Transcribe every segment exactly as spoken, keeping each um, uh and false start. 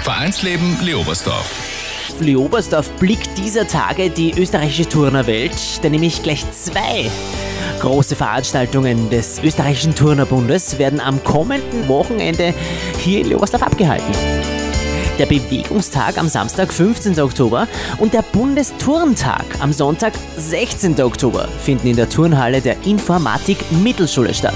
Vereinsleben Leobersdorf. Leobersdorf blickt dieser Tage die österreichische Turnerwelt, denn nämlich gleich zwei große Veranstaltungen des österreichischen Turnerbundes werden am kommenden Wochenende hier in Leobersdorf abgehalten. Der Bewegungstag am Samstag, fünfzehnten Oktober und der Bundesturntag am Sonntag, sechzehnten Oktober finden in der Turnhalle der Informatik Mittelschule statt.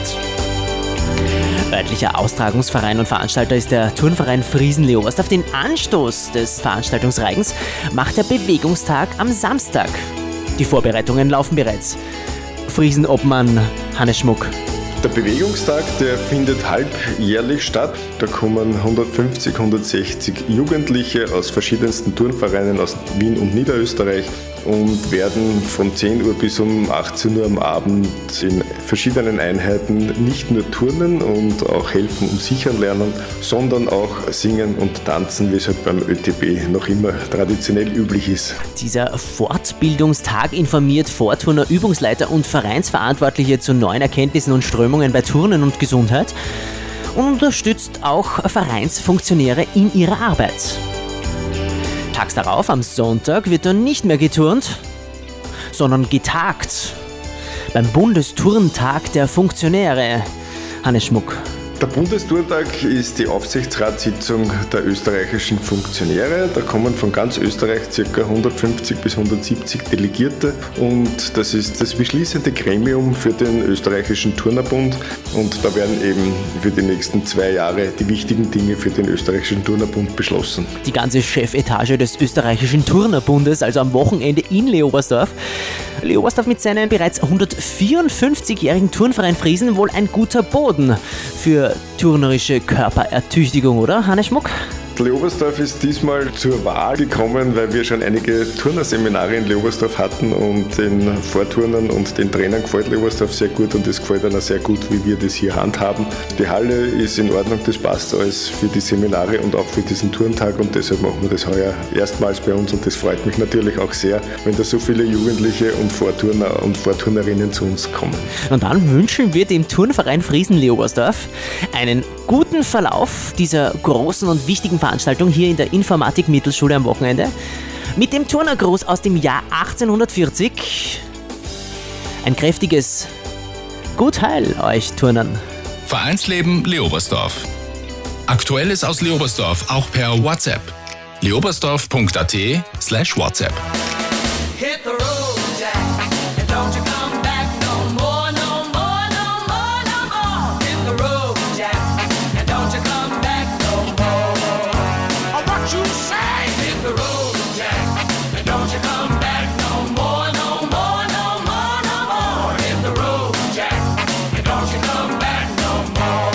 Örtlicher Austragungsverein und Veranstalter ist der Turnverein Friesen-Leobersdorf. Den Anstoß des Veranstaltungsreigens macht der Bewegungstag am Samstag. Die Vorbereitungen laufen bereits. Friesen-Obmann Hannes Schmuck. Der Bewegungstag, der findet halbjährlich statt. Da kommen hundertfünfzig, hundertsechzig Jugendliche aus verschiedensten Turnvereinen aus Wien und Niederösterreich und werden von zehn Uhr bis um achtzehn Uhr am Abend in verschiedenen Einheiten nicht nur turnen und auch helfen und sichern lernen, sondern auch singen und tanzen, wie es halt beim Ö T B noch immer traditionell üblich ist. Dieser Fortbildungstag informiert Vorturner, Übungsleiter und Vereinsverantwortliche zu neuen Erkenntnissen und Strömungen bei Turnen und Gesundheit und unterstützt auch Vereinsfunktionäre in ihrer Arbeit. Tags darauf, am Sonntag, wird dann nicht mehr geturnt, sondern getagt. Beim Bundesturntag der Funktionäre. Hannes Schmuck. Der Bundesturntag ist die Aufsichtsratssitzung der österreichischen Funktionäre. Da kommen von ganz Österreich ca. hundertfünfzig bis hundertsiebzig Delegierte und das ist das beschließende Gremium für den österreichischen Turnerbund und da werden eben für die nächsten zwei Jahre die wichtigen Dinge für den österreichischen Turnerbund beschlossen. Die ganze Chefetage des österreichischen Turnerbundes, also am Wochenende in Leobersdorf. Leobersdorf mit seinem bereits hundertvierundfünfzigjährigen Turnverein Friesen wohl ein guter Boden für turnerische Körperertüchtigung, oder, Hannes Schmuck? Leobersdorf ist diesmal zur Wahl gekommen, weil wir schon einige Turnerseminare in Leobersdorf hatten und den Vorturnern und den Trainern gefällt Leobersdorf sehr gut und es gefällt ihnen sehr gut, wie wir das hier handhaben. Die Halle ist in Ordnung, das passt alles für die Seminare und auch für diesen Turntag und deshalb machen wir das heuer erstmals bei uns und das freut mich natürlich auch sehr, wenn da so viele Jugendliche und Vorturner und Vorturnerinnen zu uns kommen. Und dann wünschen wir dem Turnverein Friesen-Leobersdorf einen guten Verlauf dieser großen und wichtigen Veranstaltung hier in der Informatik Mittelschule am Wochenende mit dem Turnergruß aus dem Jahr achtzehnhundertvierzig. Ein kräftiges Gut Heil euch Turnern. Vereinsleben Leobersdorf. Aktuelles aus Leobersdorf auch per WhatsApp. leobersdorf punkt a t slash WhatsApp. Hit the road, Jack, and don't you come back no more, no more, no more, no more. Hit the road, Jack, and don't you come back no more. Oh, what you say? Hit the road, Jack, and don't you come back no more, no more, no more, no more. Hit the road, Jack, and don't you come back no more.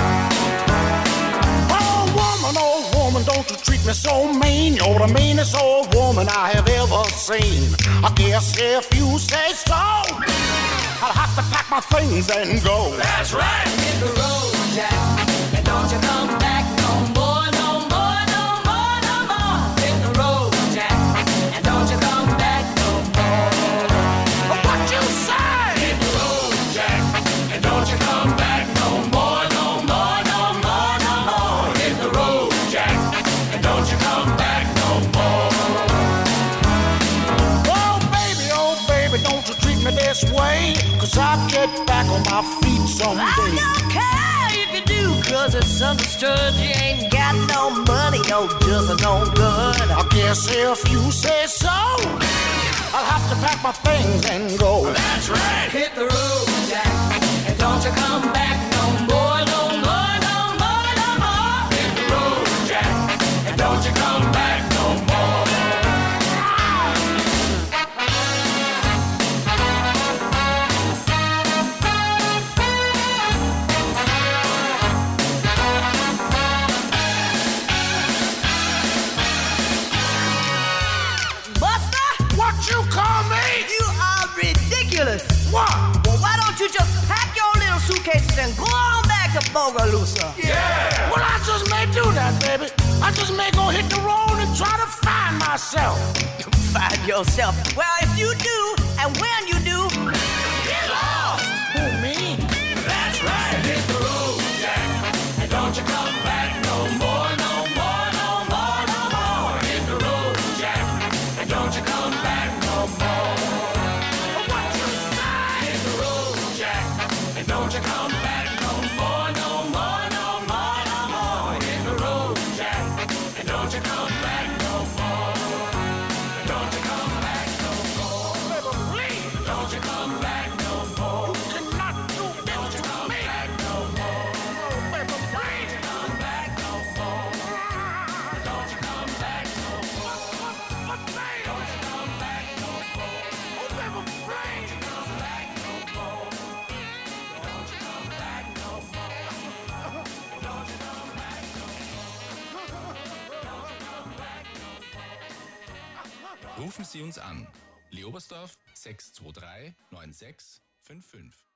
Oh, woman, oh, woman, don't you treat me so mean. You're the meanest old woman I have ever seen. I guess if you say so, I'll have to pack my things and go. That's right. Hit the road, Jack, and don't you come back no more, no more, no more, no more. Hit the road, Jack, and don't you come back no more. What you say? Hit the road, Jack, and don't you come back no more, no more, no more, no more. Hit the road, Jack, and don't you come back no more. Oh baby, oh baby, don't you treat me this way, 'cause I'll get back on my feet someday. I don't care if you do, 'cause it's understood you ain't got no money, you're just no good. I guess if you say so, I'll have to pack my things and go. That's right. Hit the road, Jack, and don't you come back no more, no more, no more, no more. Hit the road, Jack, and don't you come back no more. Buster, What you call me? you are ridiculous. What? Well, why don't you just pack your little suitcases and go on back to Bogalusa? Yeah. Well, I just may do that, baby. I just may go hit the road and try to find myself. Find yourself. Well, if you do, and when you do, Get lost. Who, me? That's right. Hit the road, Jack, and don't you come back no more, no more, no more. Rufen Sie uns an. Leobersdorf sechs zwei drei neun sechs fünf fünf.